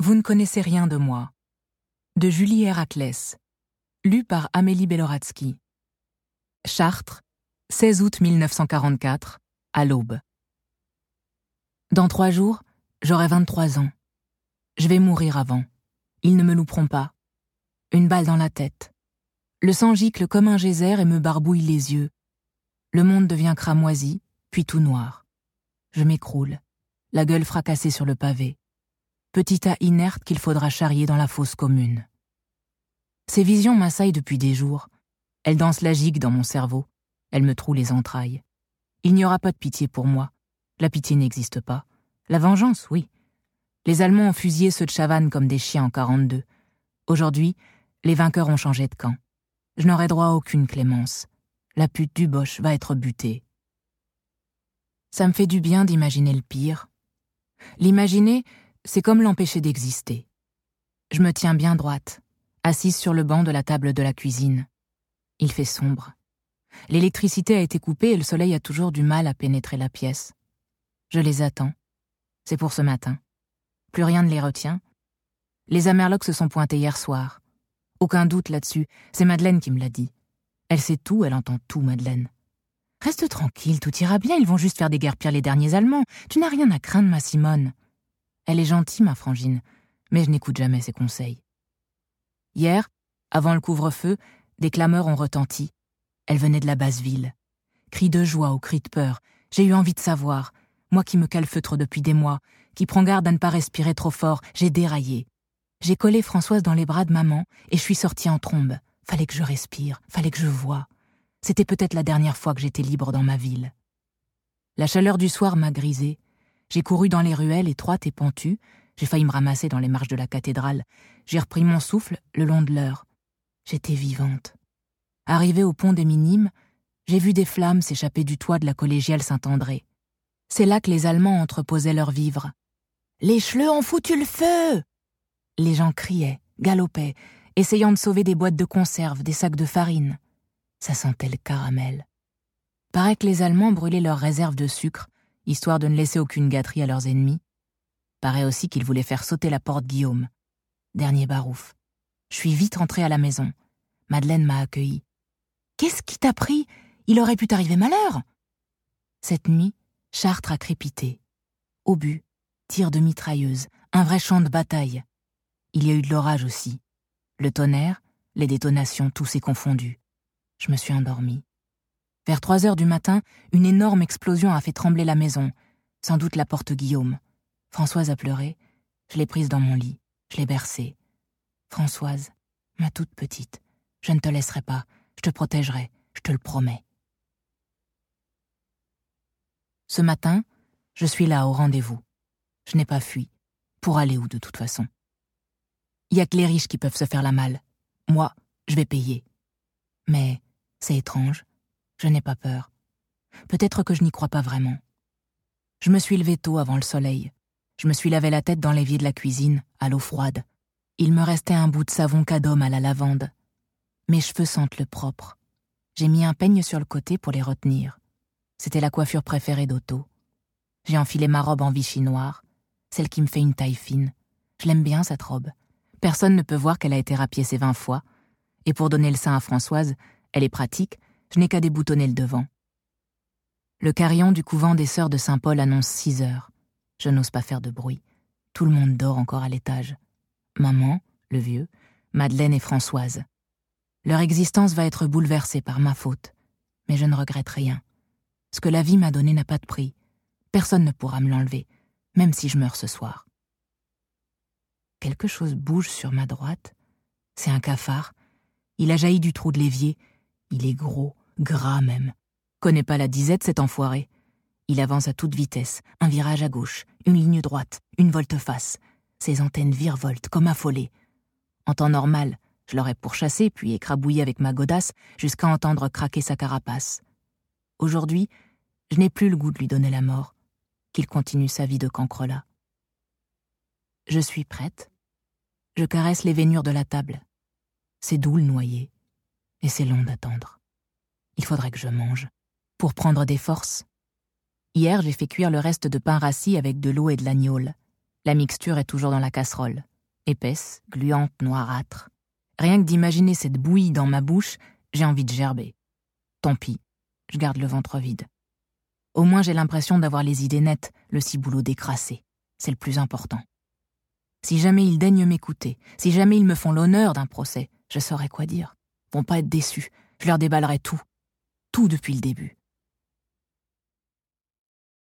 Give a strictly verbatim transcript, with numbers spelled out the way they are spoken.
Vous ne connaissez rien de moi. De Julie Héraclès. Lu par Amélie Beloradsky. Chartres, seize août mille neuf cent quarante-quatre, à l'aube. Dans trois jours, j'aurai vingt-trois ans. Je vais mourir avant. Ils ne me louperont pas. Une balle dans la tête. Le sang gicle comme un geyser et me barbouille les yeux. Le monde devient cramoisi, puis tout noir. Je m'écroule, la gueule fracassée sur le pavé. Petit tas inerte qu'il faudra charrier dans la fosse commune. Ces visions m'assaillent depuis des jours. Elles dansent la gigue dans mon cerveau. Elles me trouent les entrailles. Il n'y aura pas de pitié pour moi. La pitié n'existe pas. La vengeance, oui. Les Allemands ont fusillé ceux de Chavannes comme des chiens en quarante-deux. Aujourd'hui, les vainqueurs ont changé de camp. Je n'aurai droit à aucune clémence. La pute du Boche va être butée. Ça me fait du bien d'imaginer le pire. L'imaginer, c'est comme l'empêcher d'exister. Je me tiens bien droite, assise sur le banc de la table de la cuisine. Il fait sombre. L'électricité a été coupée et le soleil a toujours du mal à pénétrer la pièce. Je les attends. C'est pour ce matin. Plus rien ne les retient. Les Amerlocs se sont pointés hier soir. Aucun doute là-dessus, c'est Madeleine qui me l'a dit. Elle sait tout, elle entend tout, Madeleine. Reste tranquille, tout ira bien, ils vont juste faire déguerpir les derniers Allemands. Tu n'as rien à craindre, ma Simone. Elle est gentille, ma frangine, mais je n'écoute jamais ses conseils. Hier, avant le couvre-feu, des clameurs ont retenti. Elles venaient de la basse ville. Cris de joie ou cris de peur. J'ai eu envie de savoir. Moi qui me calfeutre depuis des mois, qui prends garde à ne pas respirer trop fort, j'ai déraillé. J'ai collé Françoise dans les bras de maman et je suis sortie en trombe. Fallait que je respire, fallait que je voie. C'était peut-être la dernière fois que j'étais libre dans ma ville. La chaleur du soir m'a grisée. J'ai couru dans les ruelles étroites et pentues. J'ai failli me ramasser dans les marches de la cathédrale. J'ai repris mon souffle le long de l'heure. J'étais vivante. Arrivée au pont des Minimes, j'ai vu des flammes s'échapper du toit de la collégiale Saint-André. C'est là que les Allemands entreposaient leurs vivres. « Les Schleux ont foutu le feu !» Les gens criaient, galopaient, essayant de sauver des boîtes de conserve, des sacs de farine. Ça sentait le caramel. Paraît que les Allemands brûlaient leurs réserves de sucre, histoire de ne laisser aucune gâterie à leurs ennemis. Paraît aussi qu'ils voulaient faire sauter la porte Guillaume. Dernier barouf. Je suis vite rentrée à la maison. Madeleine m'a accueillie. « Qu'est-ce qui t'a pris ? Il aurait pu t'arriver malheur !» Cette nuit, Chartres a crépité. Obus, tirs de mitrailleuse, un vrai champ de bataille. Il y a eu de l'orage aussi. Le tonnerre, les détonations, tout s'est confondu. Je me suis endormie. Vers trois heures du matin, une énorme explosion a fait trembler la maison. Sans doute la porte Guillaume. Françoise a pleuré. Je l'ai prise dans mon lit. Je l'ai bercée. Françoise, ma toute petite, je ne te laisserai pas. Je te protégerai. Je te le promets. Ce matin, je suis là au rendez-vous. Je n'ai pas fui. Pour aller où de toute façon? Il y a que les riches qui peuvent se faire la malle. Moi, je vais payer. Mais c'est étrange. Je n'ai pas peur. Peut-être que je n'y crois pas vraiment. Je me suis levée tôt avant le soleil. Je me suis lavé la tête dans l'évier de la cuisine, à l'eau froide. Il me restait un bout de savon Cadom à la lavande. Mes cheveux sentent le propre. J'ai mis un peigne sur le côté pour les retenir. C'était la coiffure préférée d'Otto. J'ai enfilé ma robe en Vichy noire, celle qui me fait une taille fine. Je l'aime bien, cette robe. Personne ne peut voir qu'elle a été rapiécée vingt fois. Et pour donner le sein à Françoise, elle est pratique, je n'ai qu'à déboutonner le devant. Le carillon du couvent des sœurs de Saint-Paul annonce six heures. Je n'ose pas faire de bruit. Tout le monde dort encore à l'étage. Maman, le vieux, Madeleine et Françoise. Leur existence va être bouleversée par ma faute. Mais je ne regrette rien. Ce que la vie m'a donné n'a pas de prix. Personne ne pourra me l'enlever, même si je meurs ce soir. Quelque chose bouge sur ma droite. C'est un cafard. Il a jailli du trou de l'évier. Il est gros, gras même. Connaît pas la disette, cet enfoiré. Il avance à toute vitesse. Un virage à gauche, une ligne droite, une volte-face. Ses antennes virevoltent comme affolées. En temps normal, je l'aurais pourchassé puis écrabouillé avec ma godasse jusqu'à entendre craquer sa carapace. Aujourd'hui, je n'ai plus le goût de lui donner la mort. Qu'il continue sa vie de cancrelat. Je suis prête. Je caresse les veinures de la table. C'est doux le noyer. Et c'est long d'attendre. Il faudrait que je mange. Pour prendre des forces. Hier, j'ai fait cuire le reste de pain rassis avec de l'eau et de l'agnole. La mixture est toujours dans la casserole. Épaisse, gluante, noirâtre. Rien que d'imaginer cette bouillie dans ma bouche, j'ai envie de gerber. Tant pis, je garde le ventre vide. Au moins j'ai l'impression d'avoir les idées nettes, le ciboulot décrassé. C'est le plus important. Si jamais ils daignent m'écouter, si jamais ils me font l'honneur d'un procès, je saurai quoi dire. Ils vont pas être déçus, je leur déballerai tout. Tout depuis le début.